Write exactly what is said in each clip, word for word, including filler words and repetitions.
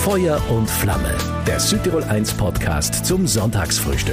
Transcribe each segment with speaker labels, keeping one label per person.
Speaker 1: Feuer und Flamme, der Südtirol eins Podcast zum Sonntagsfrühstück.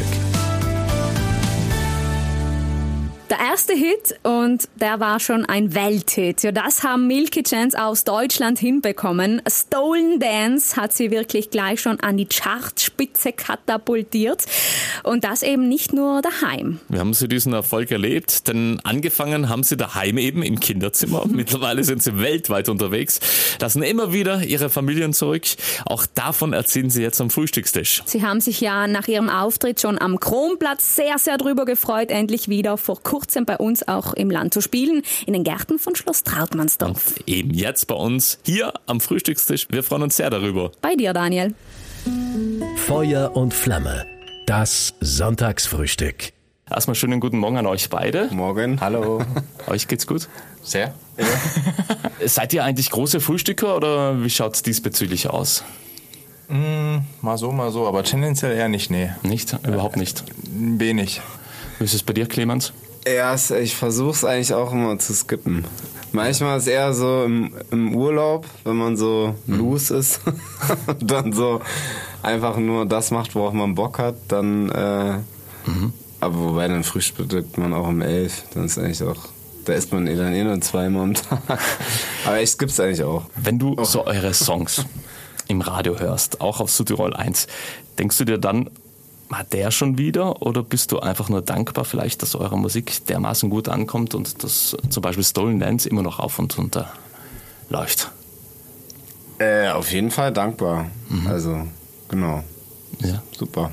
Speaker 2: Der erste Hit, und der war schon ein Welthit. Ja, das haben Milky Chance aus Deutschland hinbekommen. Stolen Dance hat sie wirklich gleich schon an die Chartspitze katapultiert. Und das eben nicht nur daheim.
Speaker 3: Wir haben sie diesen Erfolg erlebt, denn angefangen haben sie daheim eben im Kinderzimmer. Mittlerweile sind sie weltweit unterwegs, lassen immer wieder ihre Familien zurück. Auch davon erzählen sie jetzt am Frühstückstisch.
Speaker 2: Sie haben sich ja nach ihrem Auftritt schon am Kronplatz sehr, sehr drüber gefreut, endlich wieder vor kurzem bei uns auch im Land zu spielen, in den Gärten von Schloss Trautmannsdorf.
Speaker 3: Und eben jetzt bei uns hier am Frühstückstisch. Wir freuen uns sehr darüber.
Speaker 2: Bei dir, Daniel.
Speaker 1: Feuer und Flamme, das Sonntagsfrühstück.
Speaker 3: Erstmal schönen guten Morgen an euch beide.
Speaker 4: Morgen. Hallo.
Speaker 3: Euch geht's gut?
Speaker 4: Sehr.
Speaker 3: Ja. Seid ihr eigentlich große Frühstücker oder wie schaut's diesbezüglich aus?
Speaker 4: Mm, mal so, mal so, aber tendenziell eher nicht, nee.
Speaker 3: Nicht? Überhaupt nicht?
Speaker 4: Wenig.
Speaker 3: Wie ist es bei dir, Clemens?
Speaker 5: Ja, ich versuche es eigentlich auch immer zu skippen. Manchmal ist es eher so im, im Urlaub, wenn man so loose ist und dann so einfach nur das macht, worauf man Bock hat, dann äh, mhm. aber wobei dann frühstückt man auch um elf, dann ist eigentlich auch, da isst man eh dann eh nur zweimal am Tag. Aber ich skipp's eigentlich auch.
Speaker 3: Wenn du so eure Songs im Radio hörst, auch auf Südtirol eins, denkst du dir dann, hat der schon wieder, oder bist du einfach nur dankbar vielleicht, dass eure Musik dermaßen gut ankommt und dass zum Beispiel Stolen Dance immer noch auf und runter läuft?
Speaker 5: Äh, auf jeden Fall dankbar. Mhm. Also, genau.
Speaker 3: Ja.
Speaker 5: Super.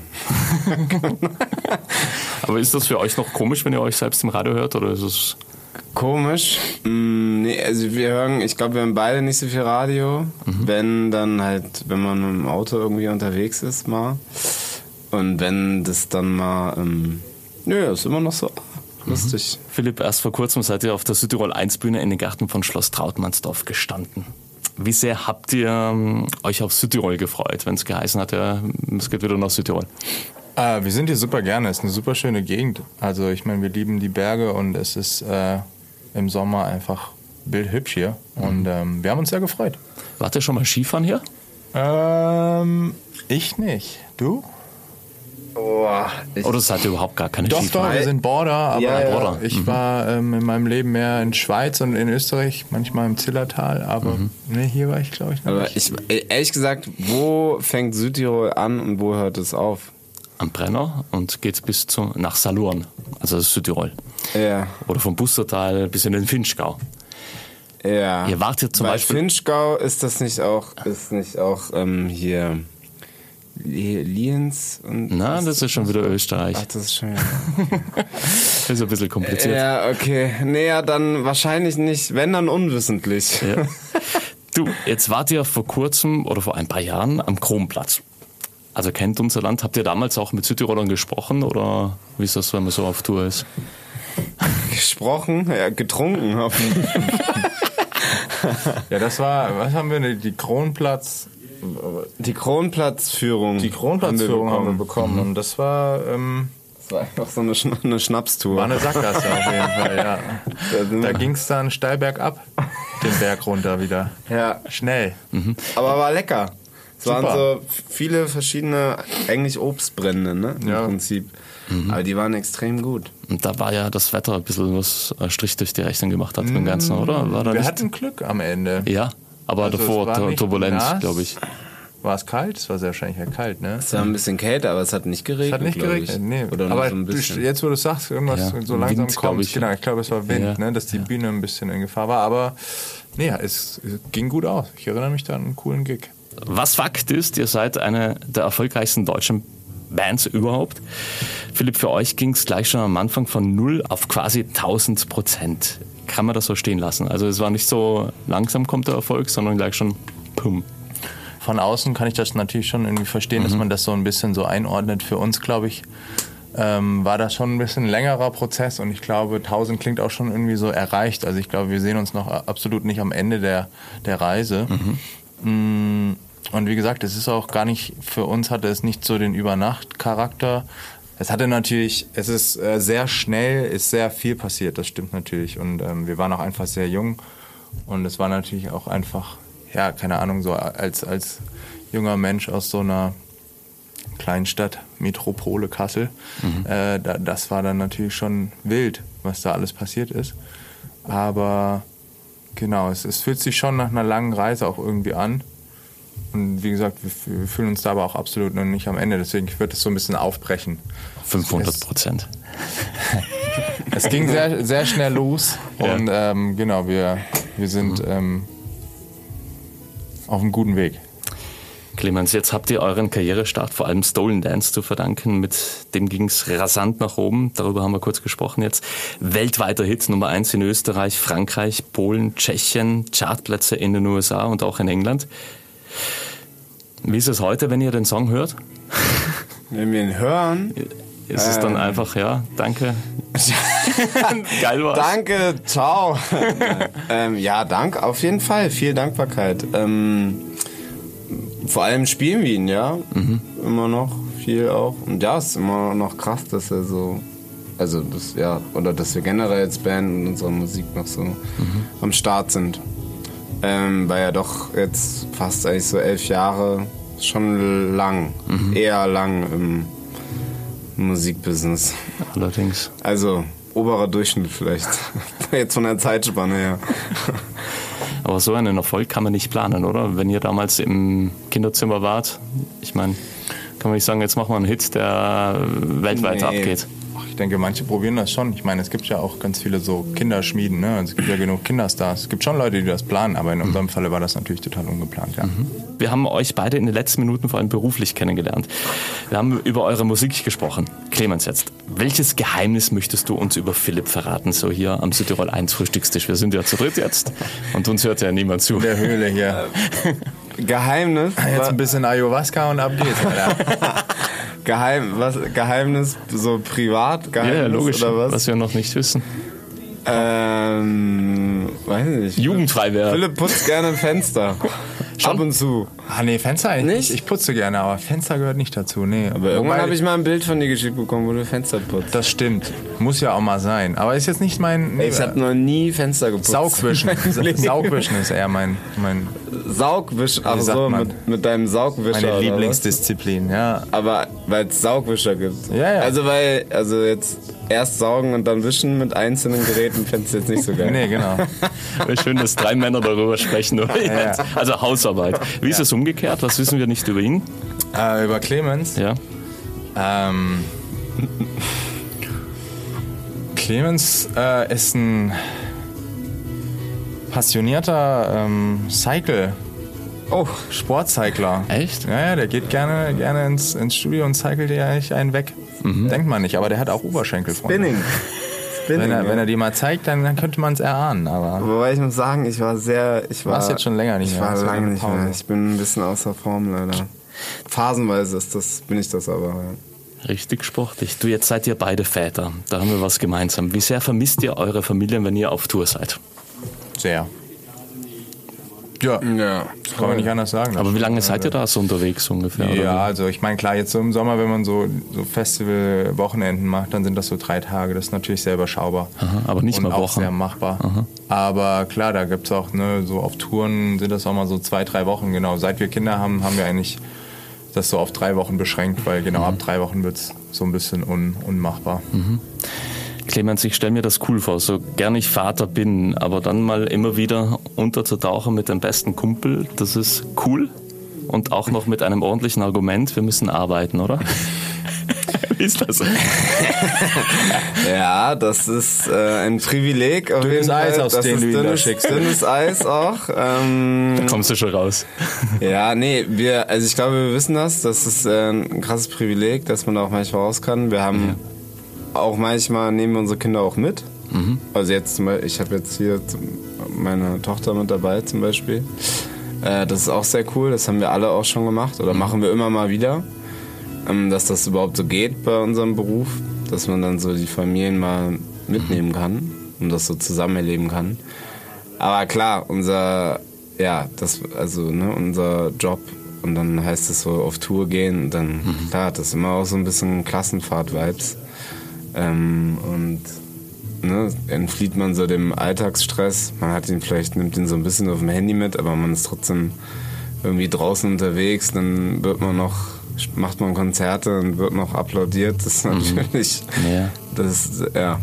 Speaker 3: Aber ist das für euch noch komisch, wenn ihr euch selbst im Radio hört, oder ist es...
Speaker 5: Komisch? Mm, nee, also wir hören, ich glaube, wir haben beide nicht so viel Radio. Mhm. Wenn, dann halt, wenn man mit dem Auto irgendwie unterwegs ist mal. Und wenn das dann mal, ähm, nö, ist immer noch so lustig.
Speaker 3: Mhm. Philipp, erst vor kurzem seid ihr auf der Südtirol eins Bühne in den Gärten von Schloss Trautmannsdorf gestanden. Wie sehr habt ihr ähm, euch auf Südtirol gefreut, wenn es geheißen hat, ja, es geht wieder nach Südtirol?
Speaker 4: Äh, wir sind hier super gerne, es ist eine super schöne Gegend. Also ich meine, wir lieben die Berge und es ist äh, im Sommer einfach bildhübsch hier. Mhm. Und ähm, wir haben uns sehr gefreut.
Speaker 3: Wart ihr schon mal Skifahren hier?
Speaker 4: Ähm, ich nicht. Du?
Speaker 5: Oh,
Speaker 3: Oder seid ihr überhaupt gar keine
Speaker 4: Doch,
Speaker 3: Skifahrer?
Speaker 4: doch, wir sind Border, aber
Speaker 5: ja, ja.
Speaker 3: Border.
Speaker 4: ich
Speaker 3: mhm.
Speaker 4: war ähm, in meinem Leben mehr in Schweiz und in Österreich, manchmal im Zillertal, aber mhm. nee, hier war ich, glaube ich, noch
Speaker 5: aber
Speaker 4: nicht.
Speaker 5: ich, ehrlich gesagt, wo fängt Südtirol an und wo hört es auf?
Speaker 3: Am Brenner und geht bis zu, nach Salurn, also das ist Südtirol.
Speaker 5: Ja.
Speaker 3: Oder vom Bustertal bis in den Finchgau.
Speaker 5: Ja.
Speaker 3: Ihr wart hier zum
Speaker 5: Bei
Speaker 3: Beispiel...
Speaker 5: Finchgau ist das nicht auch, ist nicht auch ähm, hier... Lienz und...
Speaker 3: Na, das ist schon wieder Österreich.
Speaker 5: Ach, das ist schon wieder...
Speaker 3: Das ist ein bisschen kompliziert.
Speaker 5: Ja, okay. Nee, ja, dann wahrscheinlich nicht, wenn dann unwissentlich.
Speaker 3: Ja. Du, jetzt wart ihr vor kurzem oder vor ein paar Jahren am Kronplatz. Also kennt unser Land. Habt ihr damals auch mit Südtirolern gesprochen oder wie ist das, wenn man so auf Tour ist?
Speaker 5: Gesprochen? Ja, getrunken.
Speaker 4: Ja, das war, was haben wir, denn? die Kronplatz...
Speaker 5: Die Kronplatzführung.
Speaker 4: Die Kronplatzführung haben wir bekommen.
Speaker 5: Mhm.
Speaker 4: Und das war, ähm,
Speaker 5: das war einfach so eine, Schna- eine Schnapstour.
Speaker 4: war eine Sackgasse auf jeden Fall, ja. Da ging es dann steil bergab, den Berg runter wieder.
Speaker 5: Ja.
Speaker 4: Schnell.
Speaker 5: Mhm. Aber war lecker. Es
Speaker 4: Super.
Speaker 5: waren so viele verschiedene, eigentlich Obstbrände, ne? Im
Speaker 4: Ja.
Speaker 5: Prinzip. Mhm. Aber die waren extrem gut.
Speaker 3: Und da war ja das Wetter ein bisschen, was einen Strich durch die Rechnung gemacht hat, mhm. beim Ganzen, oder? War da
Speaker 4: wir
Speaker 3: nicht?
Speaker 4: hatten Glück am Ende.
Speaker 3: Ja. Aber
Speaker 4: Also
Speaker 3: davor
Speaker 4: es war nicht
Speaker 3: Turbulenz,
Speaker 4: nass.
Speaker 3: glaube ich.
Speaker 4: War es kalt? Es war sehr wahrscheinlich ja kalt, ne?
Speaker 5: Es war ein bisschen kälter, aber es hat nicht geregnet.
Speaker 4: Es hat nicht
Speaker 5: glaub
Speaker 4: geregnet,
Speaker 5: ich.
Speaker 4: nee.
Speaker 5: Oder nur
Speaker 4: aber
Speaker 5: so ein bisschen.
Speaker 4: jetzt, wo du sagst, irgendwas
Speaker 3: Ja,
Speaker 4: so langsam
Speaker 3: Wind, glaub
Speaker 4: kommt.
Speaker 3: ich.
Speaker 4: Genau, ich glaube, es war Wind,
Speaker 3: Ja.
Speaker 4: ne? Dass die Bühne ein bisschen in Gefahr war. Aber nee, es, es ging gut aus. Ich erinnere mich da an einen coolen Gig.
Speaker 3: Was Fakt ist, ihr seid eine der erfolgreichsten deutschen Bands überhaupt. Philipp, für euch ging es gleich schon am Anfang von null auf quasi tausend Prozent. Kann man das so stehen lassen? Also es war nicht so langsam kommt der Erfolg, sondern gleich schon pum.
Speaker 4: Von außen kann ich das natürlich schon irgendwie verstehen, mhm. dass man das so ein bisschen so einordnet. Für uns, glaube ich, ähm, war das schon ein bisschen ein längerer Prozess und ich glaube, tausend klingt auch schon irgendwie so erreicht. Also ich glaube, wir sehen uns noch absolut nicht am Ende der, der Reise. Mhm. Und wie gesagt, es ist auch gar nicht, für uns hatte es nicht so den Übernacht-Charakter. Es hatte natürlich, es ist äh, sehr schnell, ist sehr viel passiert, das stimmt natürlich. Und ähm, wir waren auch einfach sehr jung und es war natürlich auch einfach, ja, keine Ahnung, so als, als junger Mensch aus so einer Kleinstadt, Metropole Kassel, mhm. äh, da, das war dann natürlich schon wild, was da alles passiert ist. Aber genau, es, es fühlt sich schon nach einer langen Reise auch irgendwie an. Und wie gesagt, wir, wir fühlen uns da aber auch absolut noch nicht am Ende. Deswegen wird es so ein bisschen aufbrechen.
Speaker 3: fünfhundert Prozent.
Speaker 4: Es, es ging sehr, sehr schnell los. Ja. Und ähm, genau, wir, wir sind ähm, auf einem guten Weg.
Speaker 3: Clemens, jetzt habt ihr euren Karrierestart vor allem Stolen Dance zu verdanken. Mit dem ging es rasant nach oben. Darüber haben wir kurz gesprochen jetzt. Weltweiter Hit Nummer eins in Österreich, Frankreich, Polen, Tschechien, Chartplätze in den U S A und auch in England. Wie ist es heute, wenn ihr den Song hört?
Speaker 5: Wenn wir ihn hören...
Speaker 3: Ist es ähm. dann einfach, ja, danke. Geil war's.
Speaker 5: Danke, ciao. ähm, ja, danke, auf jeden Fall. Viel Dankbarkeit. Ähm, vor allem spielen wir ihn, ja. Mhm. Immer noch viel auch. Und ja, es ist immer noch krass, dass er so, also das, ja, oder dass wir generell als Band und unsere Musik noch so mhm. am Start sind. Ähm, weil ja doch jetzt fast eigentlich so elf Jahre schon lang, mhm. eher lang im Musikbusiness.
Speaker 3: Allerdings.
Speaker 5: Also oberer Durchschnitt vielleicht. Jetzt von der Zeitspanne her.
Speaker 3: Aber so einen Erfolg kann man nicht planen, oder? Wenn ihr damals im Kinderzimmer wart, ich meine, kann man nicht sagen, jetzt machen wir einen Hit, der weltweit nee. abgeht.
Speaker 4: Ich denke, manche probieren das schon. Ich meine, es gibt ja auch ganz viele so Kinderschmieden, ne? Es gibt ja genug Kinderstars. Es gibt schon Leute, die das planen, aber in unserem mhm. Falle war das natürlich total ungeplant, ja. Mhm.
Speaker 3: Wir haben euch beide in den letzten Minuten vor allem beruflich kennengelernt. Wir haben über eure Musik gesprochen. Clemens jetzt, welches Geheimnis möchtest du uns über Philipp verraten, so hier am Südtirol eins Frühstückstisch? Wir sind ja zu dritt jetzt und uns hört ja niemand zu.
Speaker 4: In der Höhle hier.
Speaker 5: Geheimnis?
Speaker 4: Jetzt ein bisschen Ayahuasca und ab geht's, Alter.
Speaker 5: Geheim, was, Geheimnis, so privat? Geheimnis,
Speaker 3: ja, ja, logisch,
Speaker 5: oder was?
Speaker 3: was wir noch nicht wissen.
Speaker 5: Ähm, weiß nicht.
Speaker 3: Jugendfrei wäre.
Speaker 5: Philipp putzt gerne ein Fenster. Schon? Ab und zu.
Speaker 4: Ah nee, Fenster eigentlich nicht. Ich putze gerne, aber Fenster gehört nicht dazu. Nee.
Speaker 5: Aber irgendwann habe ich mal ein Bild von dir geschickt bekommen, wo du Fenster putzt.
Speaker 4: Das stimmt. Muss ja auch mal sein. Aber ist jetzt nicht mein... Nee,
Speaker 5: ich habe noch nie Fenster geputzt.
Speaker 4: Saugwischen. Saugwischen ist eher mein... mein
Speaker 5: Saugwischen, ach so, mit, mit deinem Saugwischer.
Speaker 4: Meine Lieblingsdisziplin, ja.
Speaker 5: Aber weil es Saugwischer gibt.
Speaker 4: Ja, ja.
Speaker 5: Also weil, also jetzt erst saugen und dann wischen mit einzelnen Geräten fändest du jetzt nicht so geil.
Speaker 4: Nee, genau.
Speaker 3: Schön, dass drei Männer darüber sprechen. Ja, ja. Also Hausarbeit. Wie ist es ja. umgekehrt? Was wissen wir nicht über ihn?
Speaker 4: Äh, über Clemens?
Speaker 3: Ja.
Speaker 4: Ähm, Clemens äh, ist ein passionierter ähm, Cycle.
Speaker 5: Oh,
Speaker 4: Sportcycler.
Speaker 3: Echt?
Speaker 4: Ja, ja, der geht gerne, gerne ins, ins Studio und cycelt dir eigentlich einen weg. Mhm. Denkt man nicht, aber der hat auch Oberschenkelfreunde.
Speaker 5: Spinning. Spinning
Speaker 4: wenn, er,
Speaker 5: ja.
Speaker 4: wenn er die mal zeigt, dann, dann könnte man es erahnen. Aber
Speaker 5: Wobei ich muss sagen, ich war sehr... Ich war
Speaker 4: Warst jetzt schon länger nicht
Speaker 5: ich
Speaker 4: mehr.
Speaker 5: Ich war lange nicht mehr. Ich bin ein bisschen außer Form leider. Phasenweise ist das, bin ich das aber. Ja.
Speaker 3: Richtig sportlich. Du, jetzt seid ihr beide Väter. Da haben wir was gemeinsam. Wie sehr vermisst ihr eure Familien, wenn ihr auf Tour seid?
Speaker 4: Sehr. Ja,
Speaker 5: ja,
Speaker 4: das kann man nicht anders sagen.
Speaker 3: Aber wie lange seid ihr da so unterwegs ungefähr?
Speaker 4: Ja,
Speaker 3: oder?
Speaker 4: also ich meine, klar, jetzt so im Sommer, wenn man so, so Festival-Wochenenden macht, dann sind das so drei Tage. Das ist natürlich sehr überschaubar.
Speaker 3: Aha, aber nicht
Speaker 4: und
Speaker 3: mal
Speaker 4: auch
Speaker 3: Wochen.
Speaker 4: sehr machbar.
Speaker 3: Aha.
Speaker 4: Aber klar, da gibt es auch, ne, so auf Touren sind das auch mal so zwei, drei Wochen. Genau, seit wir Kinder haben, haben wir eigentlich das so auf drei Wochen beschränkt, weil genau mhm. ab drei Wochen wird es so ein bisschen un, unmachbar.
Speaker 3: Mhm. Clemens, ich stelle mir das cool vor, so gern ich Vater bin, aber dann mal immer wieder unterzutauchen mit dem besten Kumpel, das ist cool und auch noch mit einem ordentlichen Argument, wir müssen arbeiten, oder? Wie ist das?
Speaker 5: Ja, das ist äh, ein Privileg. Auf
Speaker 4: dünnes
Speaker 5: jeden Fall.
Speaker 4: Eis, aus
Speaker 5: das
Speaker 4: dem
Speaker 5: ist
Speaker 4: du ihn
Speaker 5: dünnes,
Speaker 4: da schickst.
Speaker 5: Dünnes Eis auch. Ähm,
Speaker 3: da kommst du schon raus.
Speaker 5: Ja, nee, wir, also ich glaube, wir wissen das. Das ist äh, ein krasses Privileg, dass man da auch manchmal raus kann. Wir haben ja. auch manchmal, nehmen wir unsere Kinder auch mit. Mhm. Also jetzt zum Beispiel, ich habe jetzt hier meine Tochter mit dabei zum Beispiel. Äh, das ist auch sehr cool. Das haben wir alle auch schon gemacht oder mhm. machen wir immer mal wieder. Dass das überhaupt so geht bei unserem Beruf, dass man dann so die Familien mal mitnehmen kann und das so zusammen erleben kann. Aber klar, unser, ja, das, also, ne, unser Job und dann heißt es so auf Tour gehen und dann, mhm. klar, das ist immer auch so ein bisschen Klassenfahrt-Vibes. Ähm, und ne, entflieht man so dem Alltagsstress. Man hat ihn vielleicht, nimmt ihn so ein bisschen auf dem Handy mit, aber man ist trotzdem irgendwie draußen unterwegs, dann wird man noch, macht man Konzerte und wird noch applaudiert. Das ist natürlich,
Speaker 3: mhm. ja.
Speaker 5: das ist, ja.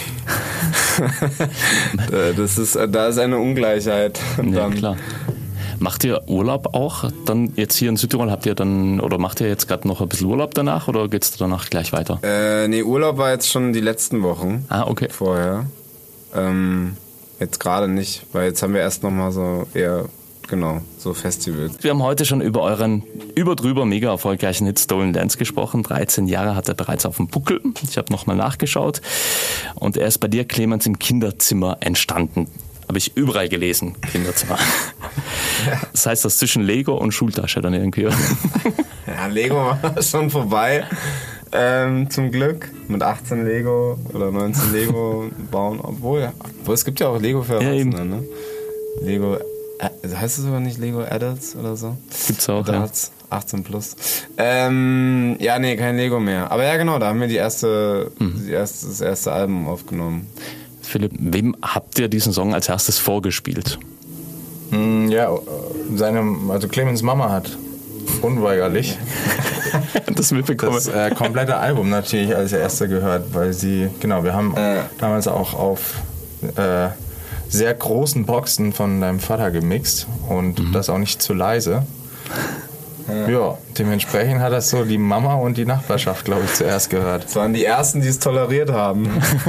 Speaker 5: das ist, da ist eine Ungleichheit.
Speaker 3: Ja,
Speaker 5: dann,
Speaker 3: klar. Macht ihr Urlaub auch? Dann jetzt hier in Südtirol habt ihr dann, oder macht ihr jetzt gerade noch ein bisschen Urlaub danach oder geht's danach gleich weiter?
Speaker 5: Äh, nee, Urlaub war jetzt schon die letzten Wochen.
Speaker 3: Ah, okay.
Speaker 5: Vorher. Ähm, jetzt gerade nicht, weil jetzt haben wir erst nochmal so eher, genau, so Festivals.
Speaker 3: Wir haben heute schon über euren überdrüber mega erfolgreichen Hit Stolen Dance gesprochen. dreizehn Jahre hat er bereits auf dem Buckel. Ich habe nochmal nachgeschaut. Und er ist bei dir, Clemens, im Kinderzimmer entstanden. Habe ich überall gelesen, Kinderzimmer. Ja. Das heißt, das zwischen Lego und Schultasche dann irgendwie.
Speaker 5: Ja, Lego war schon vorbei, ähm, zum Glück. Mit achtzehn Lego oder neunzehn Lego bauen. Obwohl, obwohl es gibt ja auch Lego für Erwachsene, ja, ne? Lego, äh, heißt es sogar nicht Lego Adults oder so?
Speaker 3: Gibt's auch,
Speaker 5: da
Speaker 3: ja.
Speaker 5: Hat's achtzehn plus. Ähm, ja, nee, kein Lego mehr. Aber ja, genau, da haben wir die erste, mhm. die erste, das erste Album aufgenommen.
Speaker 3: Philipp, wem habt ihr diesen Song als erstes vorgespielt?
Speaker 4: Ja, seine, also Clemens Mama hat unweigerlich
Speaker 3: das mitbekommen.
Speaker 4: Das äh, komplette Album natürlich als erste gehört, weil sie, genau, wir haben äh. damals auch auf äh, sehr großen Boxen von deinem Vater gemixt und mhm. das auch nicht zu leise. Ja. ja, dementsprechend hat das so die Mama und die Nachbarschaft, glaube ich, zuerst gehört.
Speaker 5: Das waren die Ersten, die es toleriert haben.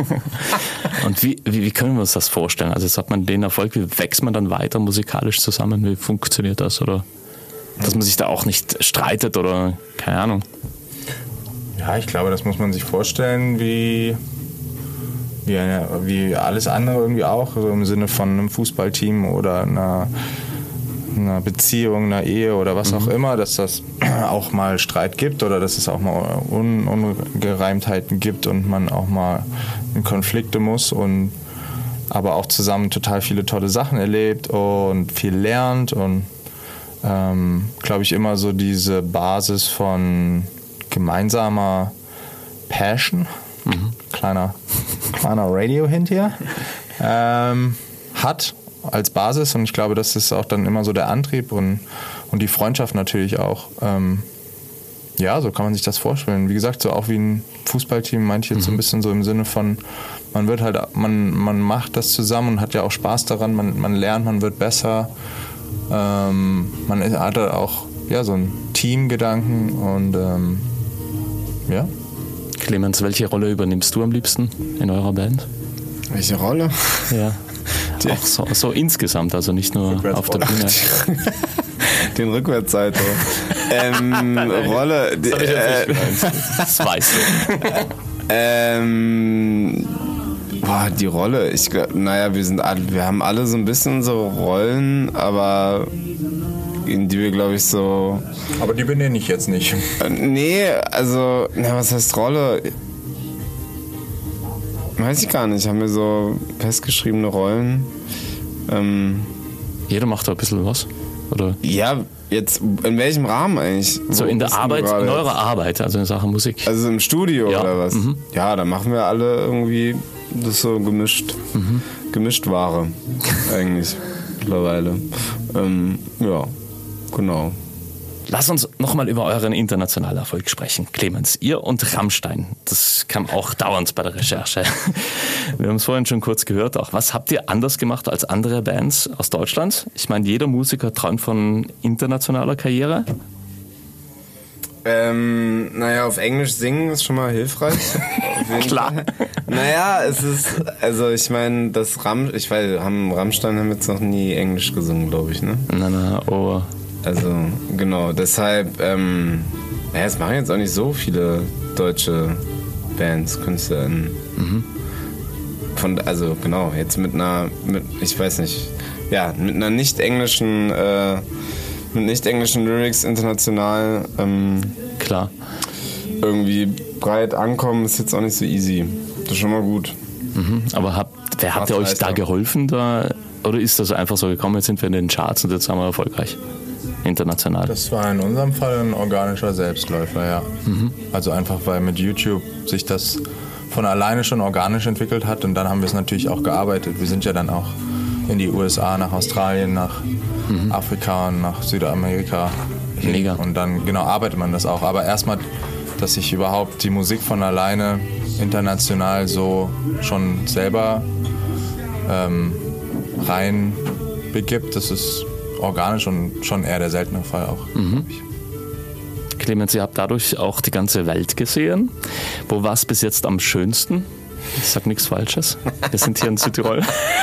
Speaker 3: Und wie, wie, wie können wir uns das vorstellen? Also jetzt hat man den Erfolg, wie wächst man dann weiter musikalisch zusammen? Wie funktioniert das? Oder dass man sich da auch nicht streitet oder keine Ahnung?
Speaker 4: Ja, ich glaube, das muss man sich vorstellen wie, wie, eine, wie alles andere irgendwie auch, so im Sinne von einem Fußballteam oder einer einer Beziehung, einer Ehe oder was mhm. auch immer, dass das auch mal Streit gibt oder dass es auch mal Un- Ungereimtheiten gibt und man auch mal in Konflikte muss und aber auch zusammen total viele tolle Sachen erlebt und viel lernt und ähm, glaube ich immer so diese Basis von gemeinsamer Passion, mhm. kleiner, kleiner Radio-Hint hier, ähm, hat als Basis und ich glaube, das ist auch dann immer so der Antrieb und, und die Freundschaft natürlich auch. Ähm, ja, so kann man sich das vorstellen. Wie gesagt, so auch wie ein Fußballteam, manche jetzt mhm. so ein bisschen so im Sinne von, man wird halt, man, man macht das zusammen und hat ja auch Spaß daran, man, man lernt, man wird besser. Ähm, man hat halt auch ja, so einen Teamgedanken und ähm, ja.
Speaker 3: Clemens, welche Rolle übernimmst du am liebsten in eurer Band?
Speaker 5: Welche Rolle?
Speaker 3: Ja. Auch so, so insgesamt, also nicht nur auf der Bühne.
Speaker 5: Den Rückwärtssalto. ähm, Rolle.
Speaker 3: Das, ich jetzt nicht äh, das weißt du.
Speaker 5: ähm, boah, die Rolle. Ich glaube, naja, wir sind alle, wir haben alle so ein bisschen so Rollen, aber in die wir, glaube ich, so.
Speaker 4: Aber die benenne ich jetzt nicht.
Speaker 5: Äh, nee, also, na, was heißt Rolle? Weiß ich gar nicht. Haben wir so festgeschriebene Rollen? Ähm,
Speaker 3: Jeder macht da ein bisschen was? Oder?
Speaker 5: Ja, jetzt in welchem Rahmen eigentlich?
Speaker 3: So
Speaker 5: Wo
Speaker 3: in der Arbeit, in eurer
Speaker 5: jetzt?
Speaker 3: Arbeit, also in Sachen Musik.
Speaker 5: Also im Studio
Speaker 3: ja.
Speaker 5: oder was?
Speaker 3: Mhm.
Speaker 5: Ja, da machen wir alle irgendwie das so gemischt. Mhm. Gemischt Ware eigentlich mittlerweile. Ähm, ja, genau.
Speaker 3: Lass uns nochmal über euren internationalen Erfolg sprechen. Clemens, ihr und Rammstein, das kam auch dauernd bei der Recherche. Wir haben es vorhin schon kurz gehört, auch was habt ihr anders gemacht als andere Bands aus Deutschland? Ich meine, jeder Musiker träumt von internationaler Karriere.
Speaker 5: Ähm, naja, auf Englisch singen ist schon mal hilfreich.
Speaker 3: Klar.
Speaker 5: Fall. Naja, es ist, also ich meine, das Ram, ich weiß, haben Rammstein haben jetzt noch nie Englisch gesungen, glaube ich, ne?
Speaker 3: Na, na, oh.
Speaker 5: Also, genau, deshalb, ähm, naja, es machen jetzt auch nicht so viele deutsche Bands, KünstlerInnen. Mhm. Von, also, genau, jetzt mit einer, mit, ich weiß nicht, ja, mit einer nicht englischen, äh, mit nicht englischen Lyrics international, ähm,
Speaker 3: klar.
Speaker 5: Irgendwie breit ankommen ist jetzt auch nicht so easy. Das ist schon mal gut.
Speaker 3: Mhm. Aber habt, wer hat euch da geholfen, da, oder ist das einfach so gekommen, jetzt sind wir in den Charts und jetzt sind wir erfolgreich? International.
Speaker 4: Das war in unserem Fall ein organischer Selbstläufer, ja. Mhm. Also einfach, weil mit YouTube sich das von alleine schon organisch entwickelt hat und dann haben wir es natürlich auch gearbeitet. Wir sind ja dann auch in die U S A, nach Australien, nach mhm. Afrika und nach Südamerika hin.
Speaker 3: Mega.
Speaker 4: Und dann genau arbeitet man das auch. Aber erstmal, dass sich überhaupt die Musik von alleine international so schon selber ähm, rein begibt, das ist organisch und schon eher der seltene Fall auch.
Speaker 3: Mhm. Clemens, ihr habt dadurch auch die ganze Welt gesehen. Wo war es bis jetzt am schönsten? Ich sag nichts Falsches. Wir sind hier in Südtirol.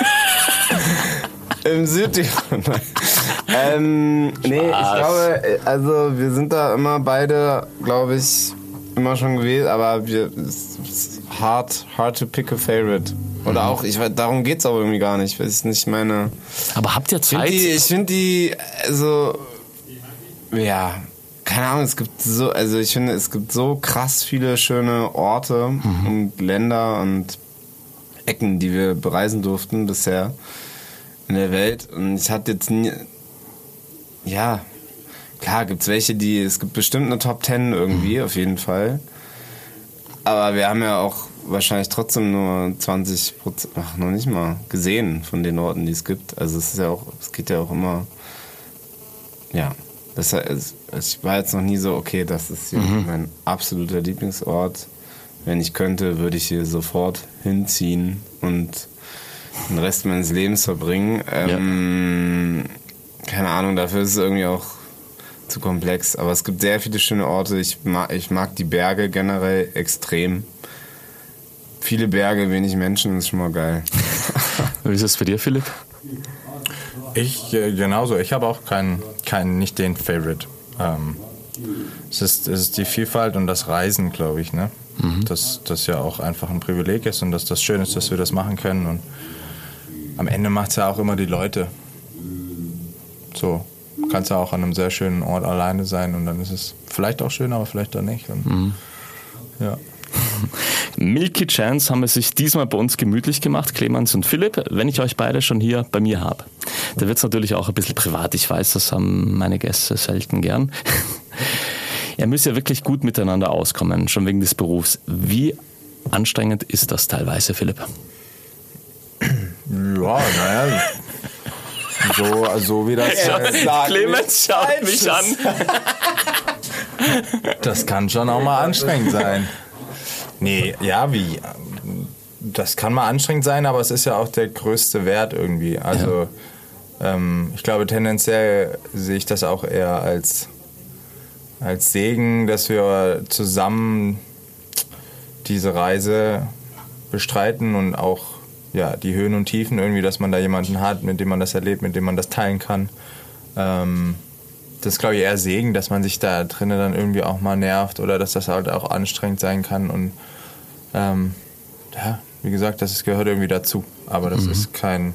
Speaker 5: Im Südtirol. ähm, nee, ich glaube, also wir sind da immer beide, glaube ich, immer schon gewesen, aber wir es ist hard, hard to pick a favorite. Oder mhm. auch, ich weiß, darum geht's auch irgendwie gar nicht, weiß ich nicht, meine.
Speaker 3: Aber habt ihr Zeit?
Speaker 5: Ich finde die, also, ja, keine Ahnung, es gibt so, also ich finde, es gibt so krass viele schöne Orte mhm. und Länder und Ecken, die wir bereisen durften bisher in der Welt. Und ich hatte jetzt nie, ja, klar gibt's welche, die, es gibt bestimmt eine Top Ten irgendwie, mhm. auf jeden Fall. Aber wir haben ja auch wahrscheinlich trotzdem nur zwanzig Prozent, ach, noch nicht mal, gesehen von den Orten, die es gibt. Also es ist ja auch, es geht ja auch immer, ja, das ist, ich war jetzt noch nie so, okay, das ist hier mhm. mein absoluter Lieblingsort. Wenn ich könnte, würde ich hier sofort hinziehen und den Rest meines Lebens verbringen. Ähm, ja. Keine Ahnung, dafür ist es irgendwie auch zu komplex. Aber es gibt sehr viele schöne Orte. Ich mag, ich mag die Berge generell extrem. Viele Berge, wenig Menschen, ist schon mal geil.
Speaker 3: Wie ist das für dir, Philipp?
Speaker 4: Ich äh, genauso. Ich habe auch keinen, keinen, nicht den Favorite. Ähm, es ist, es ist die Vielfalt und das Reisen, glaube ich, ne? Mhm. Dass das ja auch einfach ein Privileg ist und dass das schön ist, dass wir das machen können. Und am Ende macht es ja auch immer die Leute. So, du kannst ja auch an einem sehr schönen Ort alleine sein und dann ist es vielleicht auch schön, aber vielleicht auch nicht. Und,
Speaker 3: mhm.
Speaker 4: ja.
Speaker 3: Milky Chance haben es sich diesmal bei uns gemütlich gemacht, Clemens und Philipp. Wenn ich euch beide schon hier bei mir habe, da wird es natürlich auch ein bisschen privat. Ich weiß, das haben meine Gäste selten gern. Ihr müsst ja wirklich gut miteinander auskommen, schon wegen des Berufs. Wie anstrengend ist das teilweise, Philipp?
Speaker 4: Ja, naja, so, so wie das...
Speaker 3: Ja, Clemens schaut mich an.
Speaker 4: Das kann schon auch mal anstrengend sein. Nee, ja, wie? Das kann mal anstrengend sein, aber es ist ja auch der größte Wert irgendwie. Also ja. ähm, ich glaube, tendenziell sehe ich das auch eher als, als Segen, dass wir zusammen diese Reise bestreiten und auch ja, die Höhen und Tiefen irgendwie, dass man da jemanden hat, mit dem man das erlebt, mit dem man das teilen kann. Ähm, das ist, glaube ich, eher Segen, dass man sich da drinnen dann irgendwie auch mal nervt oder dass das halt auch anstrengend sein kann. Und ähm, ja, wie gesagt, das ist, gehört irgendwie dazu. Aber das mhm. ist kein,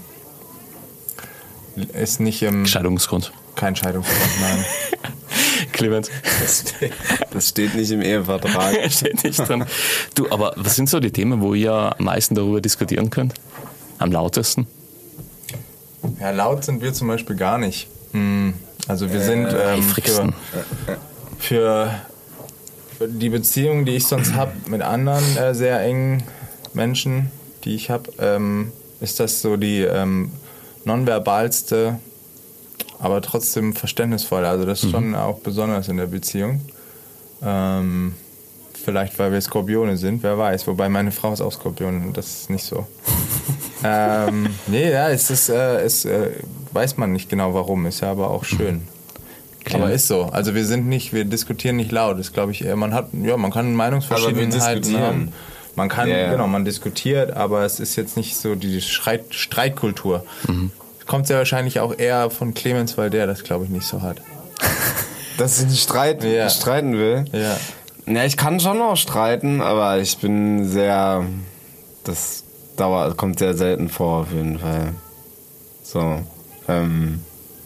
Speaker 4: ist nicht im...
Speaker 3: Scheidungsgrund.
Speaker 4: Kein Scheidungsgrund, nein.
Speaker 3: Clemens.
Speaker 5: Das steht, das steht nicht im Ehevertrag.
Speaker 3: Steht nicht drin. Du, aber was sind so die Themen, wo ihr am meisten darüber diskutieren könnt? Am lautesten?
Speaker 4: Ja, laut sind wir zum Beispiel gar nicht. Also wir sind ähm, für, für die Beziehung, die ich sonst habe mit anderen äh, sehr engen Menschen, die ich habe, ähm, ist das so die ähm, nonverbalste, aber trotzdem verständnisvoll. Also das ist mhm. schon auch besonders in der Beziehung. Ähm, vielleicht, weil wir Skorpione sind, wer weiß. Wobei meine Frau ist auch Skorpion und das ist nicht so. ähm, nee, ja, es ist, äh, es äh, weiß man nicht genau warum, ist ja aber auch schön. Klar. Aber ist so. Also wir sind nicht, wir diskutieren nicht laut. Das glaube ich eher, man hat, ja, man kann Meinungsverschiedenheiten haben. Man kann, yeah. genau, man diskutiert, aber es ist jetzt nicht so die Streit, Streitkultur. Mhm. Kommt sehr wahrscheinlich auch eher von Clemens, weil der das, glaube ich, nicht so hat.
Speaker 5: Dass ich nicht streit, ja. streiten will?
Speaker 4: Ja.
Speaker 5: Ja, ich kann schon auch streiten, aber ich bin sehr, das dauert, kommt sehr selten vor auf jeden Fall. So, ähm,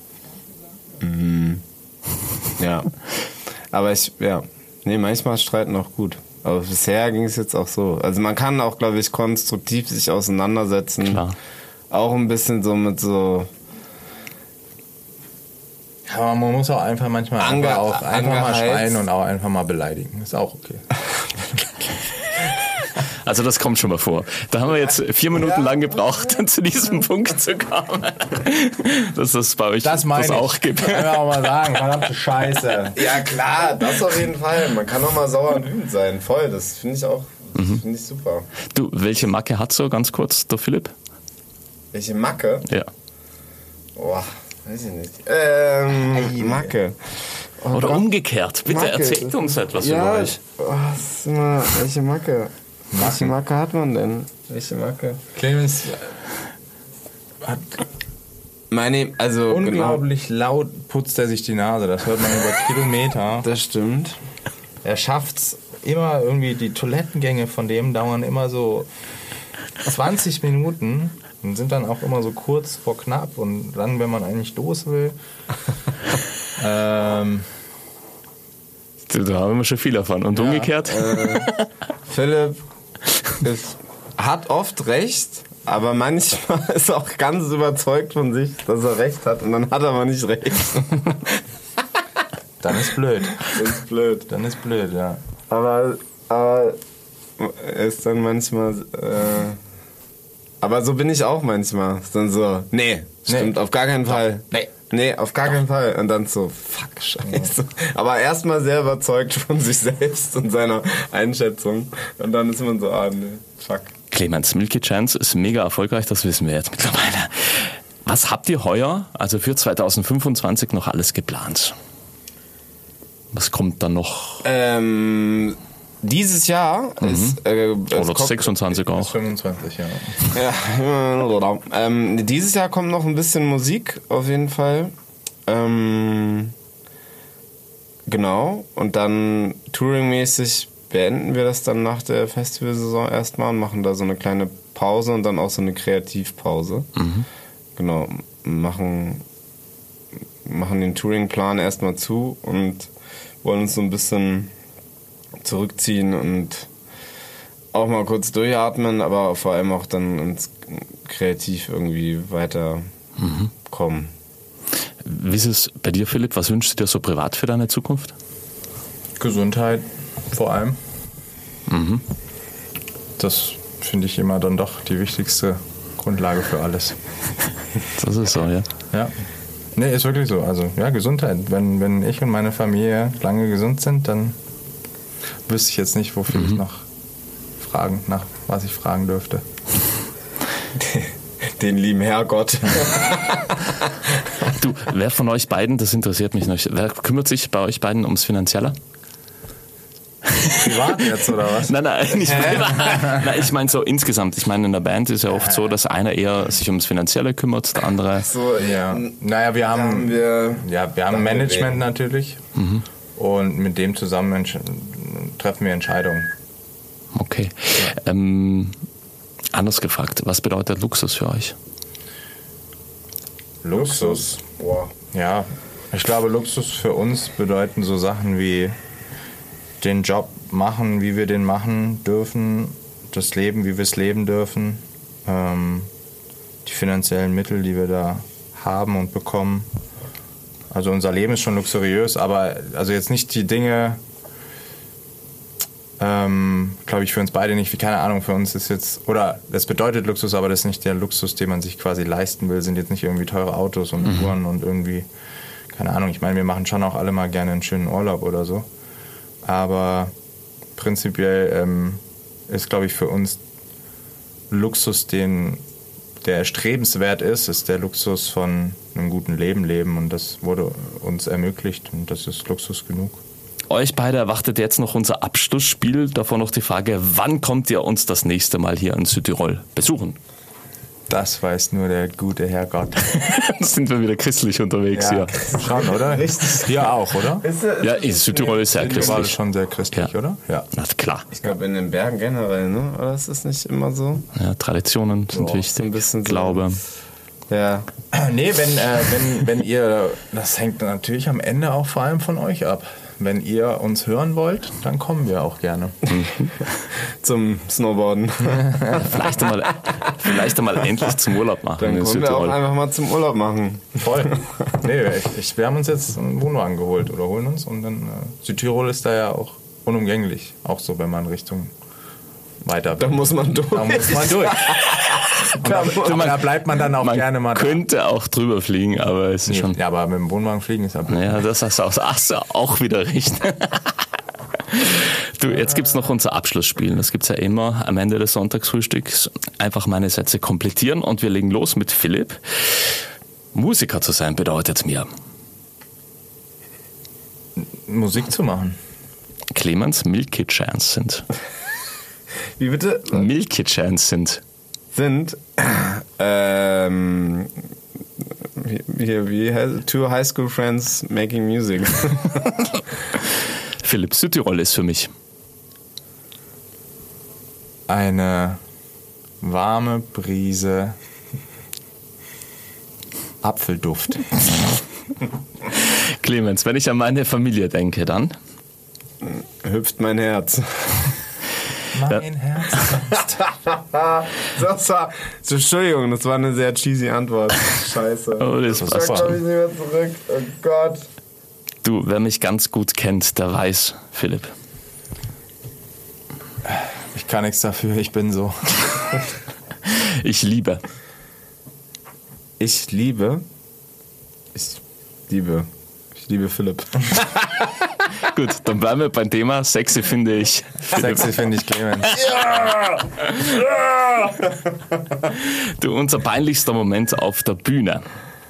Speaker 5: mm, ja. Aber ich, ja, nee, manchmal streiten auch gut. Aber bisher ging es jetzt auch so. Also man kann auch, glaube ich, konstruktiv sich auseinandersetzen.
Speaker 3: Klar.
Speaker 5: Auch ein bisschen so mit so...
Speaker 4: Ja, aber man muss auch einfach manchmal
Speaker 5: Ange-
Speaker 4: einfach, auch einfach mal
Speaker 5: Angeheizt.
Speaker 4: schreien und auch einfach mal beleidigen. Ist auch okay.
Speaker 3: Also das kommt schon mal vor. Da haben wir jetzt vier Minuten lang gebraucht, zu diesem Punkt zu kommen. Dass das bei euch
Speaker 4: das,
Speaker 3: das auch
Speaker 4: ich.
Speaker 3: gibt.
Speaker 4: Kann ich auch mal sagen, verdammte Scheiße.
Speaker 5: Ja klar, das auf jeden Fall. Man kann auch mal sauer und wütend sein. Voll, das finde ich auch mhm. finde ich super.
Speaker 3: Du, welche Macke hat so ganz kurz der Philipp?
Speaker 5: Welche Macke?
Speaker 3: Ja.
Speaker 5: Boah, weiß ich nicht. Ähm, Macke. Oh
Speaker 3: Oder
Speaker 5: Gott.
Speaker 3: umgekehrt. Bitte
Speaker 5: Macke.
Speaker 3: erzählt uns etwas
Speaker 5: ja,
Speaker 3: über euch.
Speaker 5: Oh, was ist immer, welche Macke? Welche Macke hat man denn? Welche Macke?
Speaker 4: Clemens hat
Speaker 5: Meine, also
Speaker 4: unglaublich genau. laut putzt er sich die Nase. Das hört man über Kilometer.
Speaker 5: Das stimmt.
Speaker 4: Er schafft's immer irgendwie, die Toilettengänge von dem dauern immer so zwanzig Minuten und sind dann auch immer so kurz vor knapp und dann, wenn man eigentlich los will. ähm,
Speaker 3: da haben wir schon viel davon. Und ja, umgekehrt?
Speaker 5: Äh, Philipp ist, hat oft recht, aber manchmal ist er auch ganz überzeugt von sich, dass er recht hat und dann hat er aber nicht recht.
Speaker 4: Dann ist blöd.
Speaker 5: Das ist blöd.
Speaker 4: Dann ist blöd, ja.
Speaker 5: Aber, aber er ist dann manchmal... Äh, aber so bin ich auch manchmal. Ist dann so, nee, stimmt, nee. auf gar keinen Fall.
Speaker 4: Nee.
Speaker 5: Nee, auf gar Doch. keinen Fall. Und dann so, fuck, scheiße. Ja. Aber erstmal sehr überzeugt von sich selbst und seiner Einschätzung. Und dann ist man so, ah, nee, fuck.
Speaker 3: Clemens, Milky Chance ist mega erfolgreich, das wissen wir jetzt mittlerweile. Was habt ihr heuer, also für zwanzig fünfundzwanzig, noch alles geplant? Was kommt dann noch?
Speaker 5: Ähm... Dieses Jahr mhm. ist... Äh,
Speaker 3: Oder sechsundzwanzig auch.
Speaker 4: fünfundzwanzig, ja.
Speaker 5: ja ähm, dieses Jahr kommt noch ein bisschen Musik, auf jeden Fall. Ähm, genau. Und dann touringmäßig beenden wir das dann nach der Festivalsaison erstmal und machen da so eine kleine Pause und dann auch so eine Kreativpause. Mhm. Genau. Machen, machen den Touringplan erstmal zu und wollen uns so ein bisschen zurückziehen und auch mal kurz durchatmen, aber vor allem auch dann uns kreativ irgendwie weiterkommen. Mhm.
Speaker 3: Wie ist es bei dir, Philipp? Was wünschst du dir so privat für deine Zukunft?
Speaker 4: Gesundheit vor allem.
Speaker 3: Mhm.
Speaker 4: Das finde ich immer dann doch die wichtigste Grundlage für alles.
Speaker 3: Das ist so, ja?
Speaker 4: Ja. Nee, ist wirklich so. Also, ja, Gesundheit. Wenn, wenn ich und meine Familie lange gesund sind, dann wüsste ich jetzt nicht, wofür mhm. ich noch fragen, nach was ich fragen dürfte.
Speaker 5: Den lieben Herrgott.
Speaker 3: Du, wer von euch beiden, das interessiert mich noch, wer kümmert sich bei euch beiden ums Finanzielle?
Speaker 4: Privat jetzt, oder was?
Speaker 3: Nein, nein, nicht privat. Nein, ich meine so insgesamt. Ich meine, in der Band ist ja oft so, dass einer eher sich ums Finanzielle kümmert, der andere...
Speaker 4: So, ja. Naja, wir haben, haben wir, ja, wir haben Management natürlich. Mhm. Und mit dem zusammen entsch- treffen wir Entscheidungen.
Speaker 3: Okay. Ja. Ähm, anders gefragt, was bedeutet Luxus für euch?
Speaker 4: Luxus? Boah. Ja, ich glaube, Luxus für uns bedeuten so Sachen wie den Job machen, wie wir den machen dürfen, das Leben, wie wir es leben dürfen, ähm, die finanziellen Mittel, die wir da haben und bekommen. Also unser Leben ist schon luxuriös, aber also jetzt nicht die Dinge, ähm, glaube ich, für uns beide nicht, wie keine Ahnung, für uns ist jetzt, oder das bedeutet Luxus, aber das ist nicht der Luxus, den man sich quasi leisten will, sind jetzt nicht irgendwie teure Autos und mhm. Uhren und irgendwie, keine Ahnung, ich meine, wir machen schon auch alle mal gerne einen schönen Urlaub oder so, aber prinzipiell ähm, ist, glaube ich, für uns Luxus, den der erstrebenswert ist, ist der Luxus von einem guten Leben leben und das wurde uns ermöglicht und das ist Luxus genug.
Speaker 3: Euch beide erwartet jetzt noch unser Abschlussspiel, davor noch die Frage, wann kommt ihr uns das nächste Mal hier in Südtirol besuchen?
Speaker 4: Das weiß nur der gute Herrgott.
Speaker 3: Sind wir wieder christlich unterwegs
Speaker 4: ja,
Speaker 3: hier.
Speaker 4: Schon, oder? Richtig. Hier auch, oder?
Speaker 5: Ist, ist,
Speaker 3: ja, ist, Südtirol ist sehr christlich.
Speaker 4: War schon sehr christlich,
Speaker 3: ja.
Speaker 4: oder?
Speaker 3: Ja, na klar.
Speaker 5: Ich glaube in den Bergen generell, ne? Oder ist das nicht immer so?
Speaker 3: Ja, Traditionen sind
Speaker 5: Boah,
Speaker 3: wichtig.
Speaker 5: Ein bisschen
Speaker 3: Glaube.
Speaker 5: So. Ja.
Speaker 4: Nee, wenn, äh, wenn, wenn ihr, das hängt natürlich am Ende auch vor allem von euch ab. Wenn ihr uns hören wollt, dann kommen wir auch gerne.
Speaker 5: Zum Snowboarden.
Speaker 3: vielleicht, einmal, vielleicht einmal endlich zum Urlaub machen.
Speaker 5: Dann können wir auch einfach mal zum Urlaub machen.
Speaker 4: Voll. Nee, ich, ich, wir haben uns jetzt einen Wohnwagen geholt oder holen uns. Und dann äh, Südtirol ist da ja auch unumgänglich. Auch so, wenn man Richtung weiter.
Speaker 5: Da muss man durch.
Speaker 4: Da muss man durch. Und da, aber da bleibt man dann auch
Speaker 3: Man
Speaker 4: gerne mal da.
Speaker 3: könnte auch drüber fliegen, aber es ist schon...
Speaker 4: Ja, aber mit dem Wohnwagen fliegen ist ja blöd.
Speaker 3: Ja, das hast du auch, hast du auch wieder recht. Du, jetzt gibt's noch unser Abschlussspiel. Das gibt's ja immer am Ende des Sonntagsfrühstücks. Einfach meine Sätze komplettieren und wir legen los mit Philipp. Musiker zu sein bedeutet mir...
Speaker 4: Musik zu machen.
Speaker 3: Clemens, Milky Chance sind.
Speaker 5: Wie bitte?
Speaker 3: Milky Chance sind.
Speaker 5: Sind ähm, wie, wie heißt Two High School Friends Making Music.
Speaker 3: Philipp, Südtirol ist für mich.
Speaker 4: Eine warme Brise Apfelduft.
Speaker 3: Clemens, wenn ich an meine Familie denke, dann?
Speaker 5: Hüpft mein Herz.
Speaker 4: Mein Herz.
Speaker 5: Das war, Entschuldigung, das war eine sehr cheesy Antwort. Scheiße.
Speaker 3: Oh, das
Speaker 5: ich
Speaker 3: passt
Speaker 5: sag, glaub ich, nicht mehr zurück. Oh Gott.
Speaker 3: Du, wer mich ganz gut kennt, der weiß, Philipp.
Speaker 4: Ich kann nichts dafür, ich bin so.
Speaker 3: Ich liebe.
Speaker 5: Ich liebe. Ich liebe. Ich liebe Philipp.
Speaker 3: Gut, dann bleiben wir beim Thema. Sexy finde ich Philipp.
Speaker 4: Sexy finde ich Clemens.
Speaker 3: Du, unser peinlichster Moment auf der Bühne.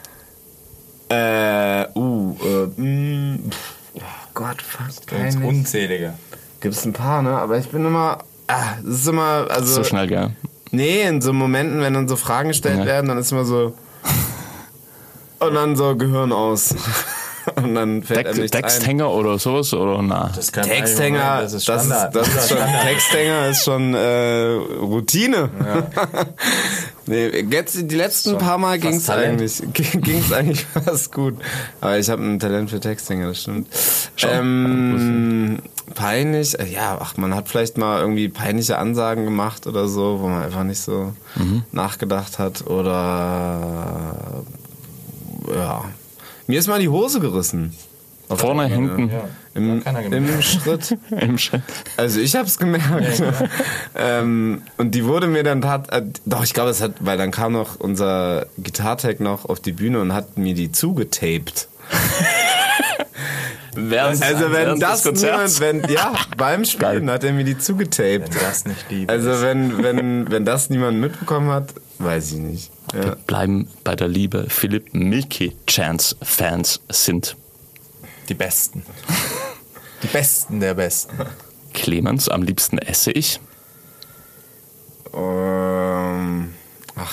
Speaker 5: Äh, uh, äh, mh, oh Gott, fast
Speaker 4: Ganz
Speaker 5: peinlich.
Speaker 4: unzählige.
Speaker 5: Gibt's ein paar, ne? Aber ich bin immer, ah, das ist immer, also...
Speaker 3: So schnell, gell?
Speaker 5: Nee, in so Momenten, wenn dann so Fragen gestellt
Speaker 3: Ja.
Speaker 5: werden, dann ist immer so... Und dann so Gehirn aus. Und dann fällt einem
Speaker 3: Text,
Speaker 5: nichts ein.
Speaker 3: Texthänger oder sowas, oder na?
Speaker 4: Das kann
Speaker 5: Texthänger,
Speaker 4: das ist
Speaker 5: das ist,
Speaker 4: Standard.
Speaker 5: das ist schon, Texthänger ist schon äh, Routine.
Speaker 4: Ja.
Speaker 5: Nee, jetzt, die letzten
Speaker 4: Schon
Speaker 5: paar Mal
Speaker 4: fast
Speaker 5: ging's
Speaker 4: Talent.
Speaker 5: eigentlich, ging's eigentlich fast gut. Aber ich habe ein Talent für Texthänger, das stimmt.
Speaker 3: Schon.
Speaker 5: Ähm, peinlich, äh, ja, ach, man hat vielleicht mal irgendwie peinliche Ansagen gemacht oder so, wo man einfach nicht so
Speaker 3: Mhm.
Speaker 5: nachgedacht hat oder ja. Mir ist mal die Hose gerissen.
Speaker 3: Vorne, hinten,
Speaker 4: Ja.
Speaker 5: Im,
Speaker 4: Hat keiner gemerkt.
Speaker 5: im Schritt.
Speaker 3: im Schritt.
Speaker 5: Also ich hab's gemerkt. ähm, und die wurde mir dann tat, äh, doch ich glaube es hat, weil dann kam noch unser Gitartech noch auf die Bühne und hat mir die zugetaped.
Speaker 3: Während,
Speaker 5: Also wenn
Speaker 3: während
Speaker 5: das
Speaker 3: des Konzerts.
Speaker 5: niemand, wenn ja beim Spielen
Speaker 3: Geil.
Speaker 5: hat er mir die zugetaped.
Speaker 4: Wenn das nicht Liebe
Speaker 5: Also
Speaker 4: ist.
Speaker 5: wenn wenn wenn das niemand mitbekommen hat, weiß ich nicht. Ja.
Speaker 3: Wir bleiben bei der Liebe. Philipp, Milky Chance Fans sind
Speaker 4: Die Besten. Die Besten der Besten.
Speaker 3: Clemens, am liebsten esse ich.
Speaker 5: Ähm, ach,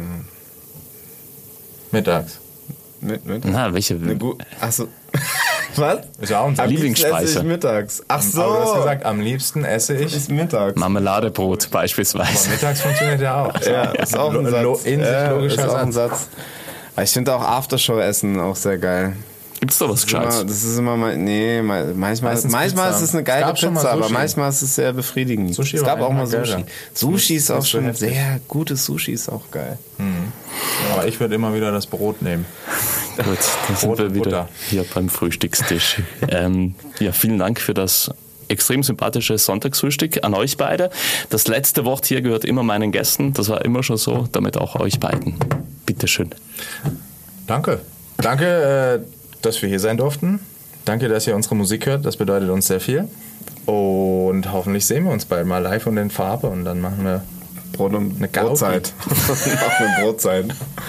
Speaker 4: Mittags.
Speaker 5: mit mit.
Speaker 3: Na, welche?
Speaker 5: Eine gu- ach so. Was?
Speaker 4: Ist ja auch ein
Speaker 5: Am liebsten
Speaker 3: Lieblingsspeise.
Speaker 5: esse ich mittags. Ach so.
Speaker 4: Aber du hast gesagt, am liebsten esse ich.
Speaker 5: ist mittags.
Speaker 3: Marmeladebrot
Speaker 4: Aber
Speaker 3: beispielsweise.
Speaker 4: mittags funktioniert ja auch.
Speaker 5: Ja, ist auch ein
Speaker 4: Lo- lo-
Speaker 5: Satz.
Speaker 4: in sich
Speaker 5: ja,
Speaker 4: logischer
Speaker 5: ist auch ein
Speaker 4: Satz.
Speaker 5: Satz. Aber ich finde auch Aftershow-Essen auch sehr geil.
Speaker 3: Gibt's da was
Speaker 5: Immer,
Speaker 3: Gescheites?
Speaker 5: das ist immer mal, nee, mal- manchmal,
Speaker 4: Meistens
Speaker 5: manchmal
Speaker 4: Pizza.
Speaker 5: ist es eine
Speaker 4: Es
Speaker 5: geile
Speaker 4: gab schon mal
Speaker 5: Pizza, aber
Speaker 4: Sushi.
Speaker 5: manchmal ist es sehr befriedigend.
Speaker 4: Sushi
Speaker 5: es
Speaker 4: war
Speaker 5: gab auch mal
Speaker 4: manchmal
Speaker 5: Sushi.
Speaker 4: geiler.
Speaker 5: Sushi ist auch
Speaker 4: Nicht so
Speaker 5: schon
Speaker 4: heftig.
Speaker 5: sehr gutes Sushi ist auch geil.
Speaker 4: Aber ich würde immer wieder das Brot nehmen.
Speaker 3: Gut, dann sind
Speaker 4: Brot
Speaker 3: wir
Speaker 4: und
Speaker 3: wieder
Speaker 4: Butter.
Speaker 3: hier beim Frühstückstisch. ähm, ja, vielen Dank für das extrem sympathische Sonntagsfrühstück an euch beide. Das letzte Wort hier gehört immer meinen Gästen. Das war immer schon so, damit auch euch beiden. Bitteschön.
Speaker 4: Danke. Danke, äh, dass wir hier sein durften. Danke, dass ihr unsere Musik hört. Das bedeutet uns sehr viel. Und hoffentlich sehen wir uns bald mal live und in Farbe. Und dann machen wir
Speaker 5: Brot und
Speaker 4: Eine Gaudi.
Speaker 5: Brotzeit. Auch eine Brotzeit.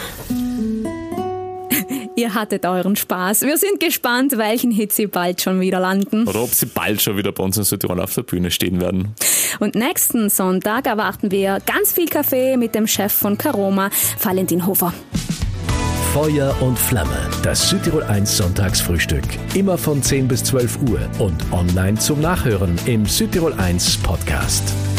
Speaker 2: Ihr hattet euren Spaß. Wir sind gespannt, welchen Hit sie bald schon wieder landen.
Speaker 3: Oder ob sie bald schon wieder bei uns in Südtirol auf der Bühne stehen werden.
Speaker 2: Und nächsten Sonntag erwarten wir ganz viel Kaffee mit dem Chef von Caroma, Valentin Hofer.
Speaker 1: Feuer und Flamme, das Südtirol eins Sonntagsfrühstück. Immer von zehn bis zwölf Uhr und online zum Nachhören im Südtirol eins Podcast.